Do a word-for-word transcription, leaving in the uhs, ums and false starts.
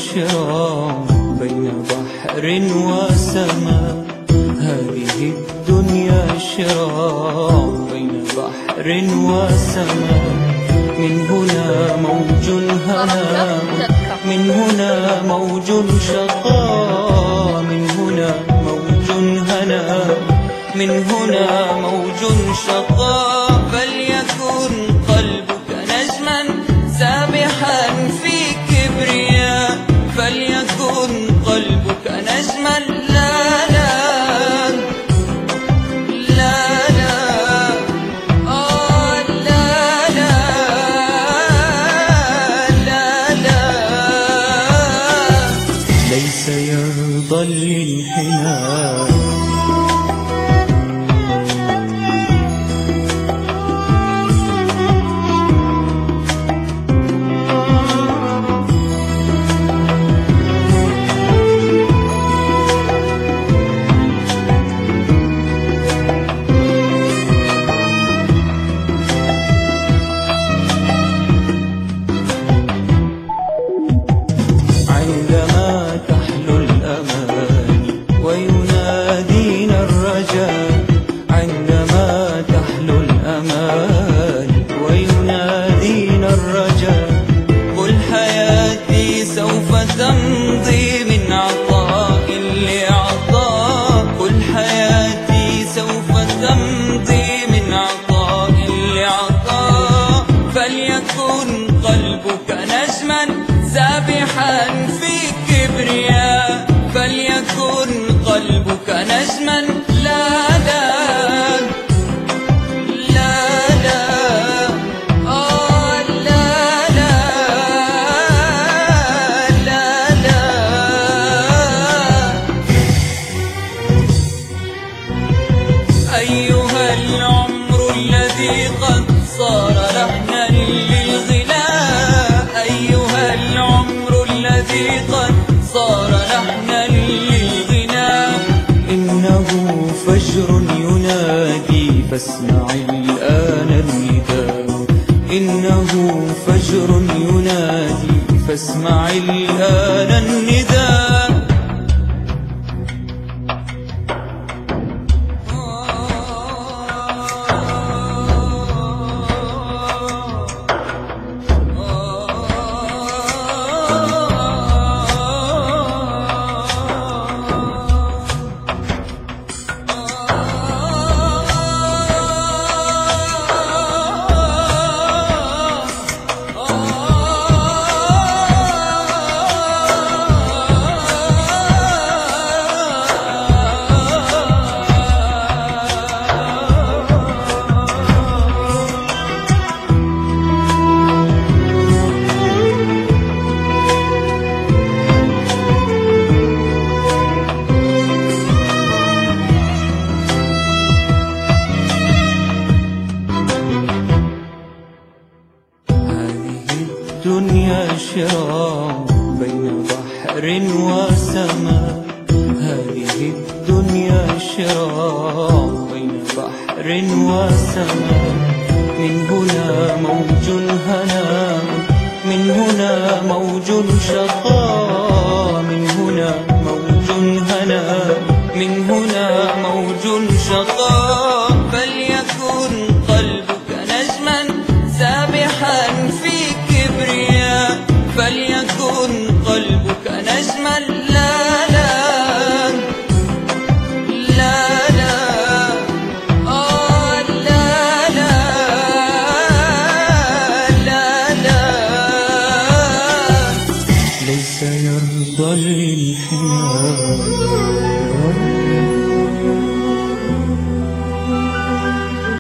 شراع بين بحر وسماء. هذه الدنيا شراع بين بحر وسماء. من هنا موج هنا، من هنا موج شقاء. من هنا موج هنا، من هنا موج شقاء. فليكن قلبك نجما سابحا في كبرياء. فليكن قلبك نجما لا لا لا لا آه لا لا لا لا. ليس يرضى الانحناء. عندما تحلو الأماني وينادينا الرجاء. عندما تحلو الأماني وينادينا الرجاء. قل حياتي سوف تمضي من عطاء لعطاء. قل حياتي سوف تمضي من عطاء لعطاء. فليكن قلبك نجما سابحا في كبرياء. فليكن قلبك نجما لا لا لا لا آه لا لا لا لا. أيها العمر الذي قد صار لحنا للغناء. أيها العمر الذي قد صار لحنا للغناء. إنه فجر ينادي فاسمع الآن النداء. إنه فجر ينادي فاسمع الآن النداء. الدنيا شراع بين بحر وسماء. هذه الدنيا شراع بين بحر وسماء. من هنا موج هنا، من هنا موج شقاء.